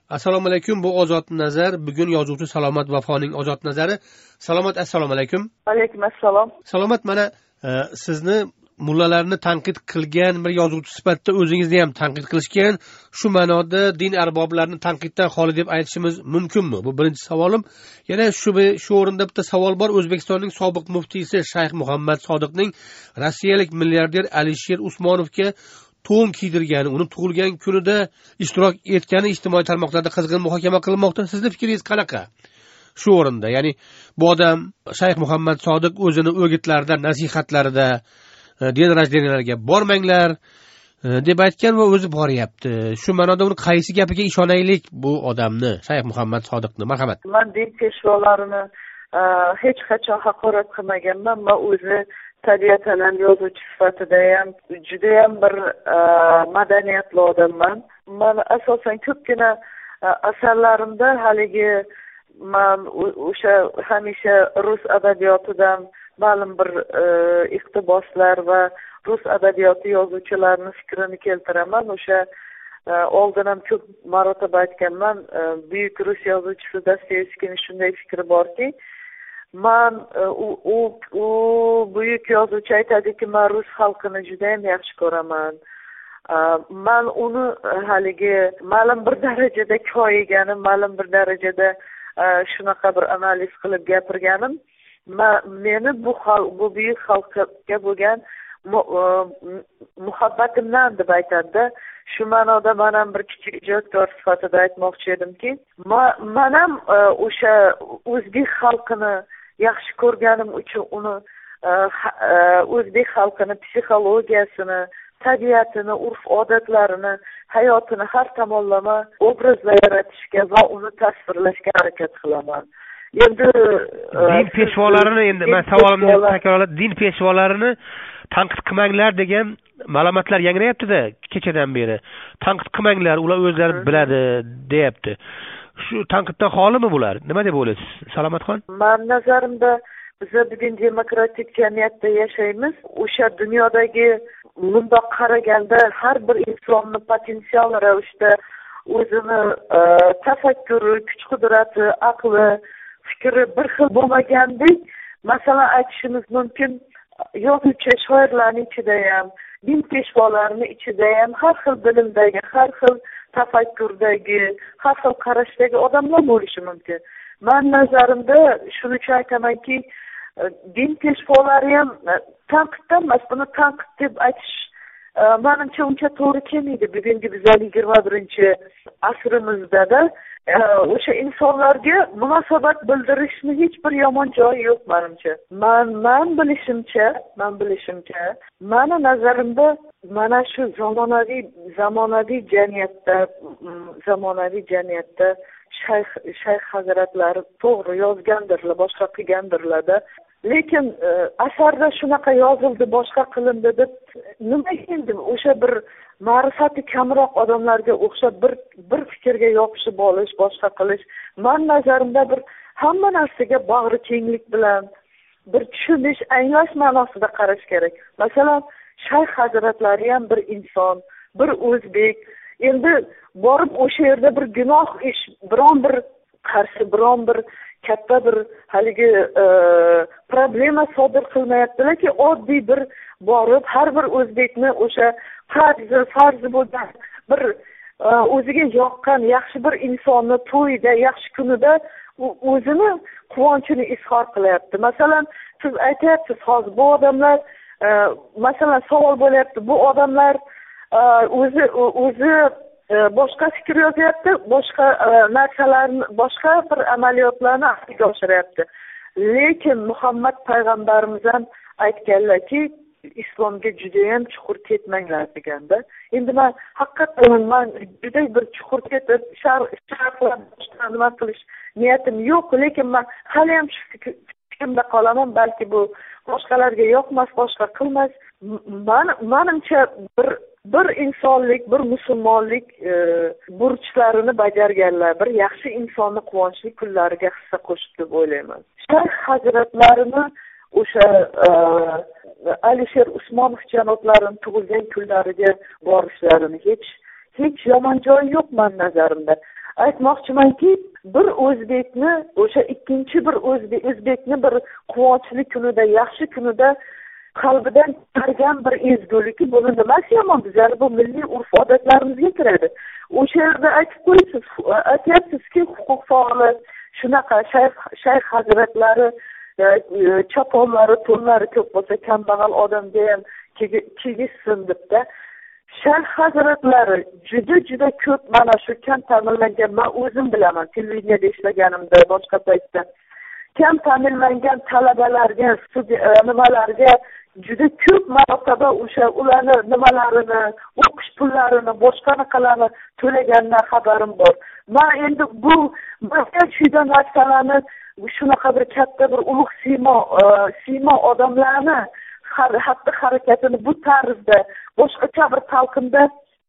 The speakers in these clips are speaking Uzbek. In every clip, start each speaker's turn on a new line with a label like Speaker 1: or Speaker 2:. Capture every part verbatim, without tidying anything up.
Speaker 1: Assalomu alaykum, bu Ozod Nazar. Bugun yozuvchi Salomat Vafoning Ozod Nazari. Salomat, assalomu alaykum.
Speaker 2: Alaykum assalom.
Speaker 1: Salomat, mana e, sizni mullalarni tanqid qilgan bir yozuvchi sifatida o'zingizni ham tanqid qilishgan. Shu ma'noda din arboblarini tanqiddan xoli deb aytishimiz mumkinmi? Bu birinchi savolim. Yana shu shu o'rinda bitta savol bor. O'zbekistonning sobiq muftiysi Shayx Muhammad Sodiqning rossiyalik milliarder Alisher Usmonovga to'n kiydirgani, uni tug'ilgan kunida ishtirok etgani ijtimoiy tarmoqlarda qizg'in muhokama qilinmoqda. Sizning fikringiz qanaqa? Shu o'rinda, ya'ni bu odam Shayx Muhammad Sodiq o'zini o'gitlarida, nasihatlarida din rajdeniyalariga bormanglar deb aytgan va o'zi boryapti. Shu ma'noda uni qaysi gapiga ishonaylik bu odamni, Shayx Muhammad Sodiqni? Marhamat.
Speaker 2: Men din peshvolarini hech qachon haqorat qilmaganman va o'zi tabiatan yozuvchi sifatida ham juda ham bir madaniyatli odamman. Men asosan ko'pgina asarlarimda haligi men o'sha hamisha rus adabiyotidan ma'lum bir iqtiboslar va rus adabiyoti yozuvchilarini fikrini keltiraman. O'sha oldin ham ko'p marotaba aytganman, buyuk rus yozuvchisi Dostoyevskiyning shunday fikri borki, man u u u buyuk yozuvchi aytadiki, men rus xalqini juda ham yaxshi ko'raman. Man uni haligi ma'lum bir darajada koyiganim, ma'lum bir darajada shunaqa bir analiz qilib gapirganim, meni bu xalq, bu buyuk xalqqa bo'lgan muhabbatimdan deb aytadi. Shu ma'noda men ham bir kichik ijodkor sifatida aytmoqchi edimki, men ham o'sha o'zbek xalqini yaxshi ko'rganim uchun uni o'zbek xalqini psixologiyasini, tabiatini, urf-odatlarini, hayotini har tomonlama obrazlar yaratishga va uni tasvirlashga harakat qilaman. Endi
Speaker 1: din peshvolarini, endi men savolimni takrorlab, din peshvolarini tanqid qilmanglar degan ma'lumotlar yangrayapti-da kechadan beri. Tanqid qilmanglar, ular o'zlari biladi, deyapti. Shu tanqiddan xolimi bular? Nima deb o'ylaysiz, Salomatxon?
Speaker 2: Men nazarimda biz bugun demokratik jamiyatda yashaymiz. O'sha dunyodagi bundoq qaraganda har bir insonni potensial ravishda o'zini tafakkuri, kuch-qudrati, aqli, fikri bir xil bo'lmagandek, masalan aytishimiz mumkin, yozuvchi shoirlarning ichida ham, din peshvolarining ichida ham har xil bilimdagi, har xil tafakkurdagi, har xil qarashdagi odamlar bo'lishi mumkin. Men nazarimda shuni uchun aytamanki, din peshvolari ham tanqiddan emas, buni tanqid deb aytish menimcha uncha to'g'ri kelmaydi. Bugungi bizning yigirma birinchi asrimizda o'sha insonlarga munosabat bildirishni hech bir yomon joyi yo'q menimcha. Men men bilishimcha, men bilishimcha, meni nazarimda mana shu zamonaviy zamonaviy jamiyatda, zamonaviy jamiyatda shayx shayx hazratlari to'g'ri yozgandirlar, boshqa qilgandirlar-da. Lekin asarda shunaqa yozildi, boshqa qilindi deb nima endi o'sha bir ma'rifati kamroq odamlarga o'xshab bir bir fikrga yopishib olish, boshqa qilish, men nazarimda bir hamma narsaga bag'ri kenglik bilan bir tushunish, anglash ma'nosida qarash kerak. Masalan, shayx hazratlari ham bir inson, bir o'zbek. Endi borib o'sha yerda bir gunoh ish, biron bir qarshi, biron bir katta bir haligi problema sodir qilmayaptilarki, oddiy bir borib har bir o'zbekni o'sha farzi farzi bo'lgan bir o'ziga yoqqan yaxshi bir insonni to'yida, yaxshi kunida o'zini quvonchini izhor qilyapti. Masalan, siz aytyapsiz, hozir bu odamlar, masalan, savol bo'lyapti, bu odamlar o'zi o'zi boshqa fikr yozyapti, boshqa narsalarni, boshqa bir amaliyotlarni amalga oshiryapti. Lekin Muhammad payg'ambarimiz ham aytganlarki, islomga juda ham chuqur ketmanglar deganda. Endi men haqiqatan men juda bir chuqur ketib, sharhlar nima qilish niyatim yo'q, lekin men hali ham shu fikrimda qolaman, balki bu boshqalarga yoqmas, boshqa qilmas. Menimcha bir bir insonlik, bir musulmonlik burchlarini bajarganlar, bir yaxshi insonni quvonchli kunlariga hissa qo'shib deb o'ylayman. Shayx hazratlarini o'sha Alisher Usmonov janoblarining tug'ilgan kunlariga borishlarini hech hech yomon joyi yo'q men nazarimda. aytmoqchimanki, bir o'zbekni, o'sha ikkinchi bir o'zbek o'zbekni bir quvonchli kunida, yaxshi kunida qalbidan chiqargan bir ezgulik, buni nimasi yomon? Bizlar bu milliy urf odatlarimizga kiradi. O'sha yerda aytib qo'ysiz, aytyapsizki, huquq faoli shunaqa shayx shayx hazratlari choponlari, to'nlari ko'p bo'lsa, kambag'al odamga ham tegishsin debda. Shayx hazratlari juda juda ko'p mana shu kam ta'minlangan, men o'zim bilaman, televideniyada ishlaganimda, boshqa paytda kam ta'minlangan talabalarga, nimalarga juda ko'p marotaba o'sha ularni nimalarini, o'qish pullarini, boshqa narsalarni to'laganidan xabarim bor. Men endi bu shunday narsalarni, shunaqa bir katta bir ulug' siymo siymo odamlarni xatti harakatini bu tarzda boshqacha bir talqinda,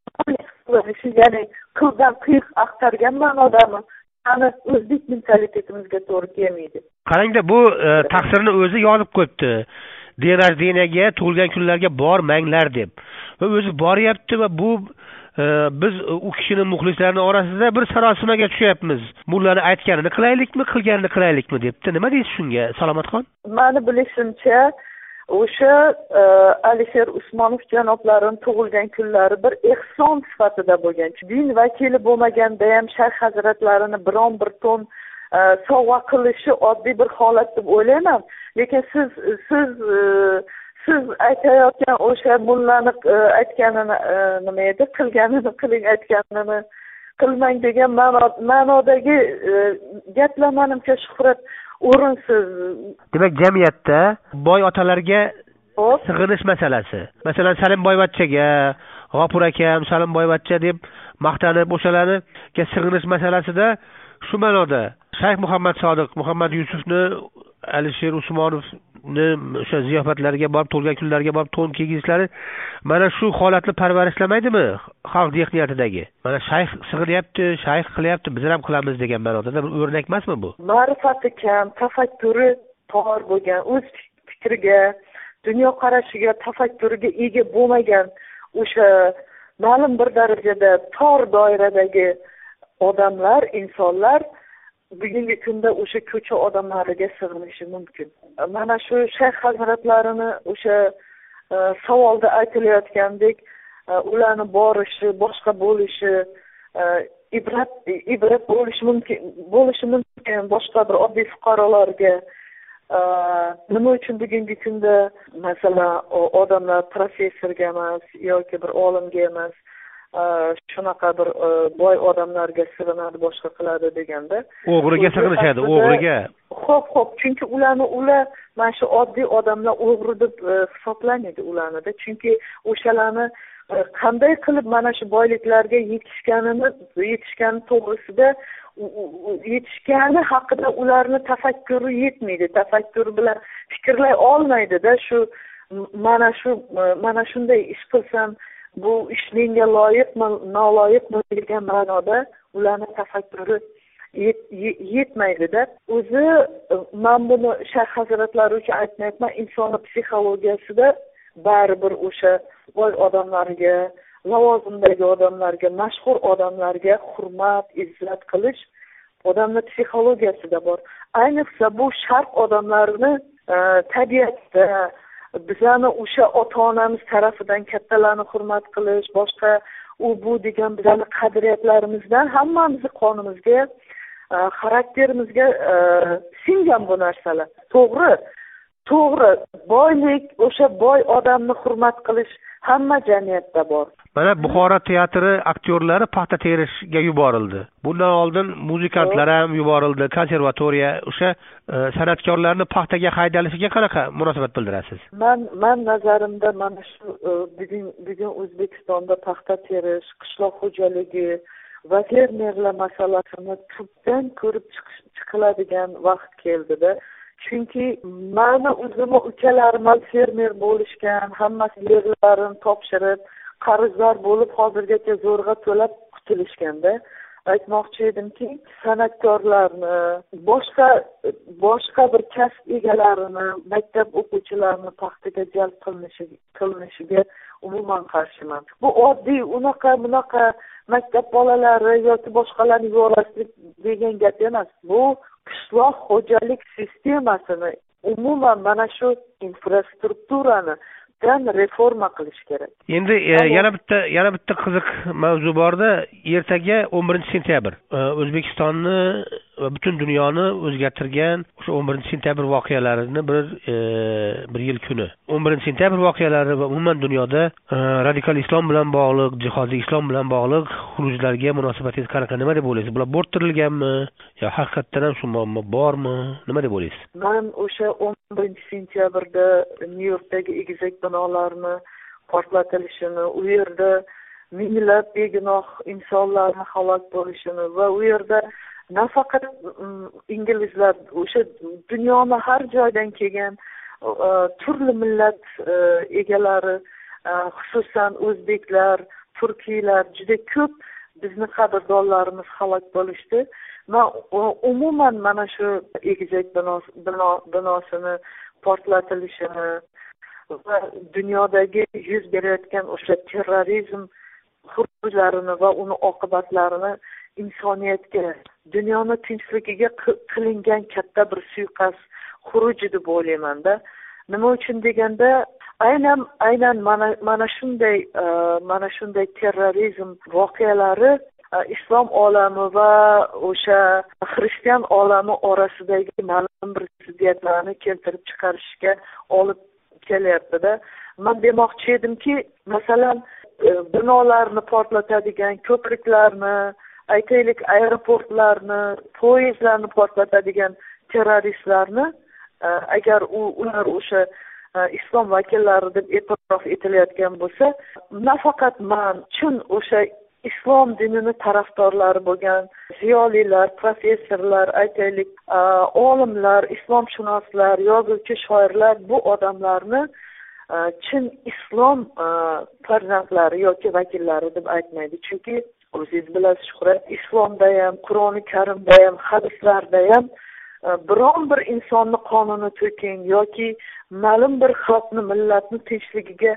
Speaker 2: ya'ni qildan qiyiq axtargan ma'nodami, ani o'zbek mentalitetimizga to'g'ri kelmaydi.
Speaker 1: Qarangda, bu taqsirini o'zi yozib qo'yibdi. Din rождениyaga, tug'ilgan kunlarga bormanglar deb. Va o'zi boryapti va bu biz u kishini muxlislarining orasida bir sarosimaga tushyapmiz. Mullani aytganini qilaylikmi, qilganini qilaylikmi debdi. Nima deysiz shunga, Salomatxon?
Speaker 2: Meni bilishimcha, o'sha Alisher Usmonov janoblarining tug'ilgan kunlari bir ehson sifatida bo'lgan. Din vakili bo'lmaganda ham shayx hazratlarini biron bir ton sovg'a qilishi oddiy bir holat deb o'ylayman. Lekin siz siz siz aytayotgan o'sha mullani aytganini nima edi, qilganini qiling, aytganini qilmang degan ma'nodagi gaplar menimcha Shuhrat o'rinsiz.
Speaker 1: Demak, jamiyatda boy otalarga sig'inish masalasi. Masalan, Salimboyvachchaga, G'ofur akam, Salimboyvachcha deb maqtanib o'shalarga sig'inish masalasida shu ma'noda Shayx Muhammad Sodiq, Muhammad Yusufni, Alisher Usmonovni o'sha ziyofatlarga borib, tug'ilgan kunlarga borib to'n kiygishlari mana shu holatni parvarishlamaydimi xalq zihniyatidagi? Mana shayx sig'inyapti, shayx qilyapti, biz ham qilamiz degan ma'noda bir o'rnak emasmi bu?
Speaker 2: Ma'rifati kam, tafakkuri tor bo'lgan, o'z fikriga, dunyoqarashiga, tafakkuriga ega bo'lmagan, o'sha ma'lum bir darajada tor doiradagi odamlar, insonlar bugungi kunda o'sha ko'cha odamlariga sig'inishi mumkin. Mana shu shayx hazratlarini o'sha savolda aytilayotgandek, ularni borishi, boshqa bo'lishi, ibrat ibrat bo'lishi mumkin, bo'lishi mumkin boshqa bir oddiy fuqarolarga. Nima uchun bugungi kunda masalan odamlar professorga emas yoki bir olimga emas, shunaqa bir boy odamlarga sig'inadi, boshqa qiladi deganda,
Speaker 1: o'g'riga sig'inishadi, o'g'riga.
Speaker 2: Xo'p, xo'p, chunki ularni ular mana shu oddiy odamlar o'g'ri deb hisoblanadi ularnida. Chunki o'shalarni qanday qilib mana shu boyliklarga yetishganini, yetishgani to'g'risida, yetishgani haqida ularni tafakkuri yetmaydi, tafakkuri bilan fikrlay olmaydi-da. Shu mana shu mana shunday ish qilsam bu ish menga loyiqmi, noloyiqmi degan ma'noda ularning tafakkuri yetmaydi-da. O'zi men buni shayx hazratlari uchun aytmayapman, inson psixologiyasida baribir o'sha boy odamlarga, lavozimdagi odamlarga, mashhur odamlarga hurmat, izzat qilish odamning psixologiyasida bor. Ayniqsa bu sharq odamlarini tabiatda bizani o'sha ota-onamiz tarafidan kattalarni hurmat qilish, boshqa u bu degan bizani qadriyatlarimizdan hammamizni qonimizga, xarakterimizga singan bu narsalar. To'g'ri, to'g'ri, boylik, o'sha boy odamni hurmat qilish hamma jamiyatda bor.
Speaker 1: Mana Buxoro teatri aktyorlari paxta terishga yuborildi. Bundan oldin muzikantlar ham yuborildi, konservatoriya. O'sha san'atkorlarni paxtaga haydalishiga qanaqa munosabat bildirasiz?
Speaker 2: Men men nazarimda mana shu bugun bugun O'zbekistonda paxta terish, qishloq xo'jaligi va fermerlar masalasini tubdan ko'rib chiqiladigan vaqt keldi-da. Chunki meni o'zimni ukalarim fermer bo'lishgan, hammasi yerlarini topshirib, qarzlar bo'lib hozirgacha zo'rg'a to'lab qutulishganda, aytmoqchi edimki, san'atkorlarni, boshqa boshqa bir kasb egalarini, maktab o'quvchilarini paxtaga jalb qilinishi qilinishiga umuman qarshiman. Bu oddiy unaqa bunaqa maktab bolalari yoki boshqalarni yo'lashlik degan gap emas. Bu qishloq xo'jalik sistemasini, umuman mana shu infrastrukturani dan reforma qilish kerak.
Speaker 1: Endi yana bitta yana bitta qiziq mavzu borda, ertaga o'n birinchi sentyabr O'zbekistonni va butun dunyoni o'zgartirgan o'sha o'n birinchi sentyabr voqealarini bir bir yil kuni. o'n birinchi sentyabr voqealari va umuman dunyoda radikal islom bilan bog'liq, jihodiy islom bilan bog'liq xurujlarga munosabatingiz qanaqa? Nima deb o'ylaysiz? Bular bo'rttirilganmi yo haqiqatdan ham shu muammo bormi? Nima deb o'ylaysiz?
Speaker 2: Men o'sha o'n birinchi sentyabrda Nyu-Yorkdagi egizak binolarni portlatilishini, u yerda minglab begunoh insonlarni halok bo'lishini va u yerda nafaqat inglizlar, o'sha dunyoni har joydan kelgan turli millat egalari, xususan o'zbeklar, turkiylar, juda ko'p bizni qadrdonlarimiz halok bo'lishdi. Va umuman mana shu egizak binosini portlatilishini va dunyodagi yuz berayotgan o'sha terrorizm xurujlarini va uni oqibatlarini insoniyatga, dunyoni tinchligiga qilingan katta bir suiqasd xuruji deb o'ylayman-da. Nima uchun deganda, aynan aynan mana mana shunday mana shunday terrorizm voqealari islom olami va o'sha xristian olami orasidagi ma'lum bir ziddiyatlarni keltirib chiqarishga olib kelyapti-da. Men demoqchi edimki, masalan, binolarni portlatadigan, ko'priklarni, aytaylik aeroportlarni, poyezdlarni portlatadigan terroristlarni agar u ular o'sha islom vakillari deb e'tirof etilayotgan bo'lsa, nafaqat men chin o'sha islom dinini tarafdorlari bo'lgan ziyolilar, professorlar, aytaylik olimlar, islomshunoslar, yozuvchi, shoirlar bu odamlarni chin islom farzandlari yoki vakillari deb aytmaydi. Chunki o'zingiz bilasiz, Shuhrat, islomda ham, Qur'oni Karimda ham, hadislarda ham biron bir insonni qonini to'king yoki ma'lum bir xalqni, millatni tinchligiga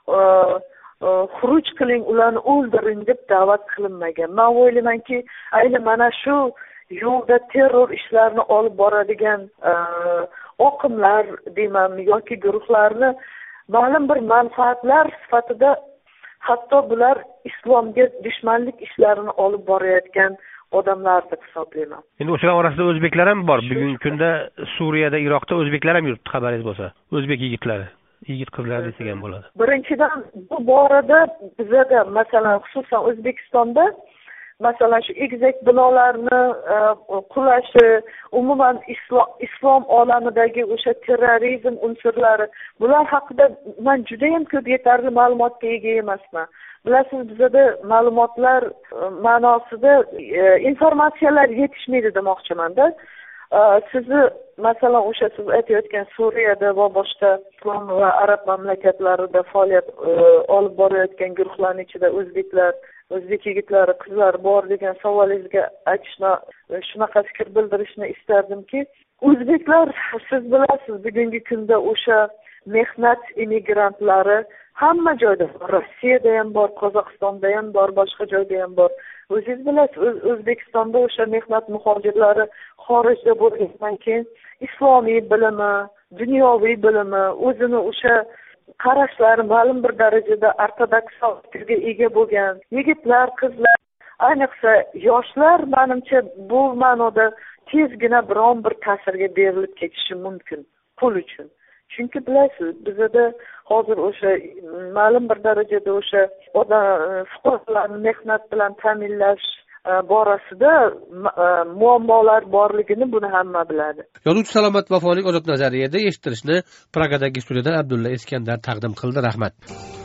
Speaker 2: xuruj qiling, ularni o'ldiring deb da'vat qilinmagan. Men o'ylaymanki, ayni mana shu yo'lda terror ishlarini olib boradigan oqimlar deymanmi yoki guruhlarni ma'lum bir manfaatlar sifatida, hatto bular islomga dushmanlik ishlarini olib borayotgan odamlar deb hisoblayman.
Speaker 1: Endi o'shalar orasida o'zbeklar ham bor. Bugungi kunda Suriyada, Iroqda o'zbeklar ham yuribdi, xabaringiz bo'lsa. O'zbek yigitlari, yigit qizlar desak ham bo'ladi.
Speaker 2: Birinchidan bu borada bizda, masalan, xususan O'zbekistonda, masalan, shu egizak binolarni qulashi, umuman islom islom olamidagi o'sha terrorizm unsurlari, bular haqida men juda ham ko'p yetarli ma'lumotga ega emasman. Bilasiz, bizda ma'lumotlar ma'nosida informatsiyalar yetishmaydi demoqchiman-da. Sizni masalan o'sha siz aytayotgan Suriyada va boshqa islom va arab mamlakatlarida faoliyat olib borayotgan guruhlarning ichida o'zbeklar, o'zbek yigitlari, qizlari bor degan savolingizga aytishni, shunaqa fikr bildirishni istardimki, o'zbeklar, siz bilasiz, bugungi kunda o'sha mehnat immigrantlari hamma joyda bor. Rossiyada ham bor, Qozog'istonda ham bor, boshqa joyda ham bor. O'zingiz bilasiz, O'zbekistonda o'sha mehnat muhojirlari xorijda bo'lgandan keyin islomiy bilimi, dunyoviy bilimi, o'zini o'sha qarashlari ma'lum bir darajada ortodoks fikrga ega bo'lgan yigitlar, qizlar, ayniqsa yoshlar, menimcha bu ma'noda tezgina biron bir ta'sirga berilib ketishi mumkin pul uchun. Chunki bilasiz, bizda hozir o'sha ma'lum bir darajada o'sha fuqarolarni mehnat bilan ta'minlash borasida muammolar borligini buni hamma biladi.
Speaker 1: Yozuvchi Salomat Vafoning ozod nazariyada eshittirishni Pragadagi studiyadan Abdulla Iskandar taqdim qildi. Rahmat.